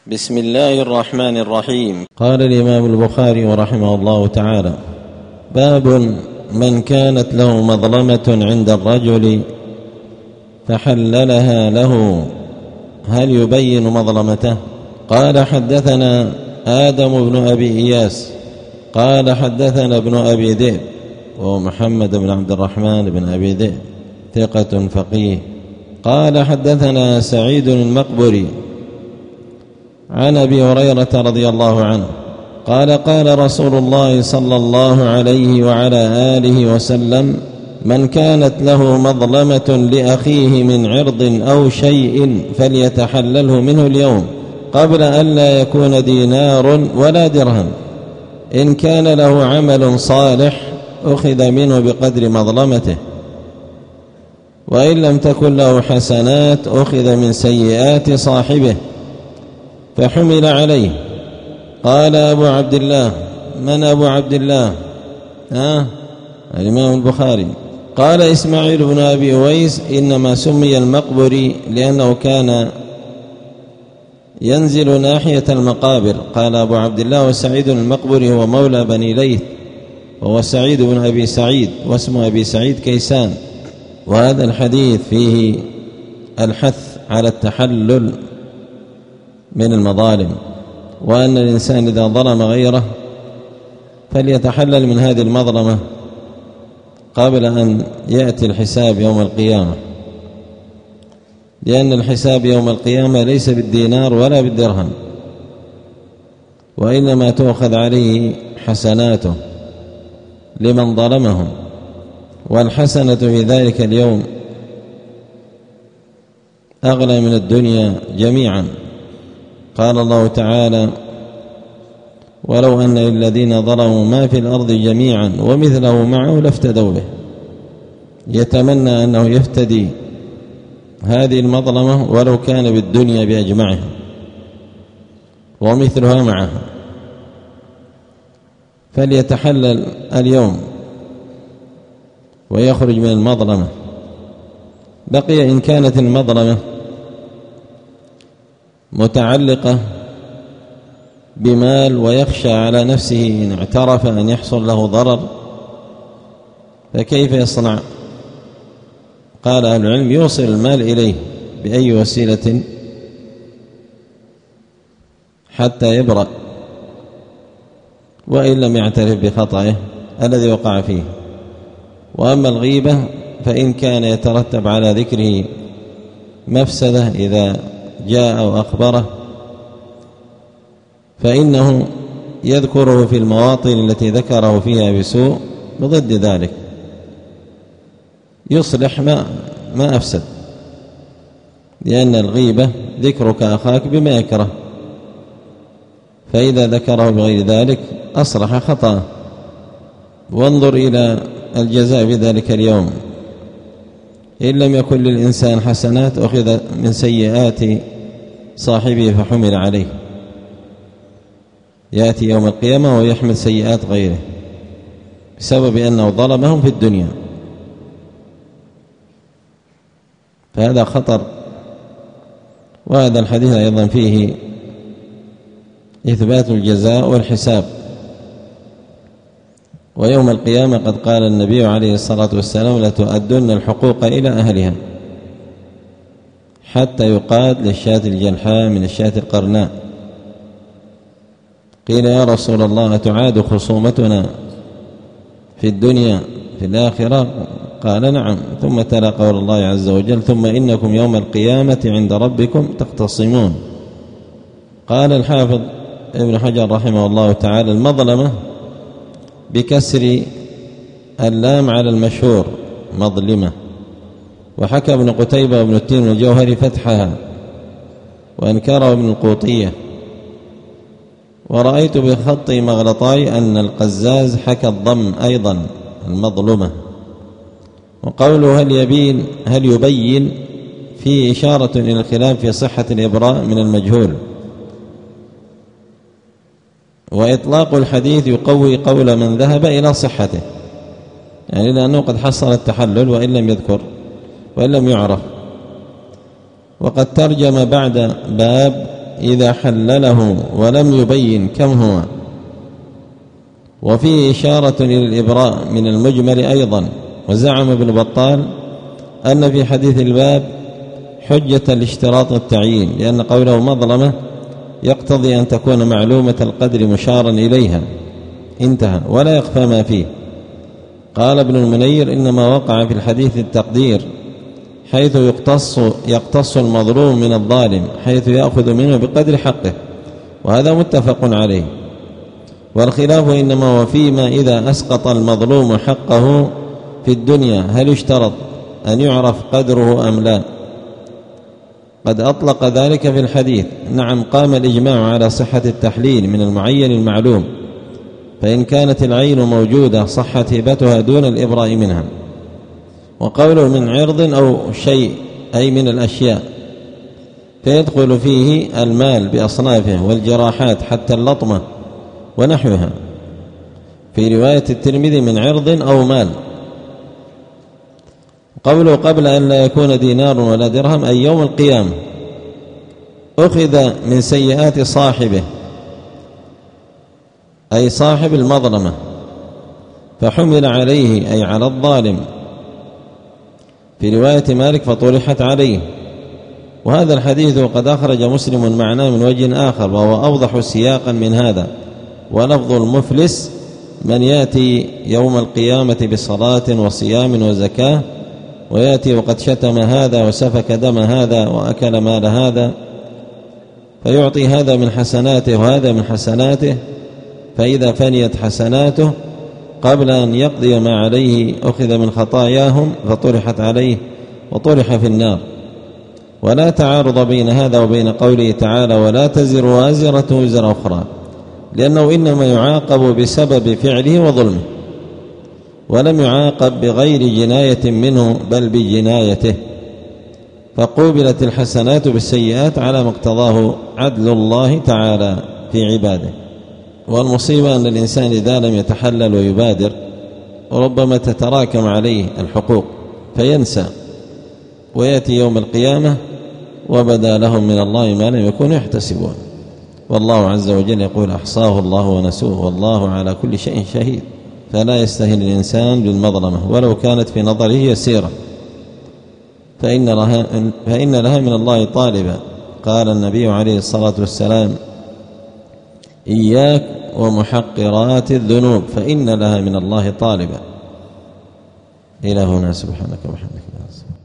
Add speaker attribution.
Speaker 1: بسم الله الرحمن الرحيم.
Speaker 2: قال الإمام البخاري رحمه الله تعالى: باب من كانت له مظلمة عند الرجل فحللها له، هل يبين مظلمته؟ قال: حدثنا آدم بن أبي إياس قال: حدثنا ابن أبي ذئب وهو محمد بن عبد الرحمن بن أبي ذئب ثقة فقيه. قال: حدثنا سعيد المقبري عن أبي هريرة رضي الله عنه قال: قال رسول الله صلى الله عليه وعلى آله وسلم: من كانت له مظلمة لأخيه من عرض أو شيء فليتحلله منه اليوم قبل أن لا يكون دينار ولا درهم. إن كان له عمل صالح أخذ منه بقدر مظلمته، وإن لم تكن له حسنات أخذ من سيئات صاحبه فحمل عليه. قال أبو عبد الله: من أبو عبد الله؟ الإمام البخاري. قال إسماعيل بن أبي أويس: إنما سمي المقبري لأنه كان ينزل ناحية المقابر. قال أبو عبد الله: وسعيد المقبري هو مولى بني ليث، وهو سعيد بن أبي سعيد، واسم أبي سعيد كيسان. وهذا الحديث فيه الحث على التحلل من المظالم، وأن الإنسان إذا ظلم غيره فليتحلل من هذه المظلمة قبل أن يأتي الحساب يوم القيامة، لأن الحساب يوم القيامة ليس بالدينار ولا بالدرهم، وإنما تؤخذ عليه حسناته لمن ظلمهم، والحسنة في ذلك اليوم أغلى من الدنيا جميعا. قال الله تعالى: ولو أن للذين ظلموا ما في الأرض جميعا ومثله معه لافتدوا به. يتمنى أنه يفتدي هذه المظلمة ولو كان بالدنيا بأجمعها ومثلها معها، فليتحلل اليوم ويخرج من المظلمة. بقي إن كانت المظلمة متعلقة بمال ويخشى على نفسه إن اعترف أن يحصل له ضرر، فكيف يصنع؟ قال أهل العلم: يوصل المال إليه بأي وسيلة حتى يبرأ، وإن لم يعترف بخطئه الذي وقع فيه. وأما الغيبة فإن كان يترتب على ذكره مفسدة إذا جاء أو أخبره فإنه يذكره في المواطن التي ذكره فيها بسوء بضد ذلك، يصلح ما أفسد، لأن الغيبة ذكرك أخاك بما يكره، فإذا ذكره بغير ذلك أصلح خطأه. وانظر إلى الجزاء بذلك اليوم: إن لم يكن للإنسان حسنات أخذ من سيئات صاحبه فحمل عليه. يأتي يوم القيامة ويحمل سيئات غيره بسبب أنه ظلمهم في الدنيا، فهذا خطر. وهذا الحديث أيضا فيه إثبات الجزاء والحساب. ويوم القيامة قد قال النبي عليه الصلاة والسلام: لتؤدن الحقوق إلى أهلها حتى يقاد للشاة الجلحاء من الشاة القرناء. قيل: يا رسول الله أتعاد خصومتنا في الدنيا في الآخرة؟ قال: نعم. ثم تلا قول الله عز وجل: ثم إنكم يوم القيامة عند ربكم تختصمون. قال الحافظ ابن حجر رحمه الله تعالى: المظلمة بكسر اللام على المشهور مظلمة. وحكى ابن قتيبة وابن التين الجوهري فتحها، وأنكره ابن القوطية. ورأيت بخط مغلطاي أن القزاز حكى الضم أيضا المظلمة. وقوله هل يبين فيه إشارة إلى الخلاف في صحة الإبراء من المجهول. وإطلاق الحديث يقوي قول من ذهب إلى صحته، يعني لأنه قد حصل التحلل وإن لم يذكر وإن لم يعرف. وقد ترجم بعد باب إذا حلله ولم يبين كم هو. وفيه إشارة إلى الإبراء من المجمل أيضا. وزعم ابن بطال أن في حديث الباب حجة لاشتراط التعيين، لأن قوله مظلمة يقتضي أن تكون معلومة القدر مشارا إليها، انتهى، ولا يخفى ما فيه. قال ابن المنير إنما وقع في الحديث التقدير، حيث يقتص المظلوم من الظالم، حيث يأخذ منه بقدر حقه، وهذا متفق عليه. والخلاف إنما هو فيما إذا أسقط المظلوم حقه في الدنيا هل يشترط أن يعرف قدره أم لا؟ قد أطلق ذلك في الحديث. نعم، قام الإجماع على صحة التحليل من المعين المعلوم، فإن كانت العين موجودة صحت هبتها دون الإبراء منها. وقوله من عرض أو شيء أي من الأشياء، فيدخل فيه المال بأصنافه والجراحات حتى اللطمة ونحوها. في رواية الترمذي من عرض أو مال. قوله قبل أن لا يكون دينار ولا درهم أي يوم القيامة، أخذ من سيئات صاحبه أي صاحب المظلمة، فحمل عليه أي على الظالم. في رواية مالك فطرحت عليه. وهذا الحديث قد أخرج مسلم معناه من وجه آخر، وهو أوضح سياقا من هذا. ولفظ المفلس من يأتي يوم القيامة بصلاة وصيام وزكاة، ويأتي وقد شتم هذا وسفك دم هذا وأكل مال هذا، فيعطي هذا من حسناته وهذا من حسناته، فإذا فنيت حسناته قبل أن يقضي ما عليه أخذ من خطاياهم فطرحت عليه وطرح في النار. ولا تعارض بين هذا وبين قوله تعالى ولا تزر وازرة وزر أخرى، لأنه إنما يعاقب بسبب فعله وظلمه، ولم يعاقب بغير جناية منه بل بجنايته، فقوبلت الحسنات بالسيئات على ما اقتضاه عدل الله تعالى في عباده. والمصيبة أن الإنسان إذا لم يتحلل ويبادر ربما تتراكم عليه الحقوق فينسى، ويأتي يوم القيامة وبدا لهم من الله ما لم يكونوا يحتسبون. والله عز وجل يقول أحصاه الله ونسوه والله على كل شيء شهيد. فلا يستهين الإنسان بالمظلمة ولو كانت في نظره يسيرة، فإن لها من الله طالبا. قال النبي عليه الصلاة والسلام إياك ومحقرات الذنوب فإن لها من الله طالبا. إلى هنا، سبحانك وبحمدك.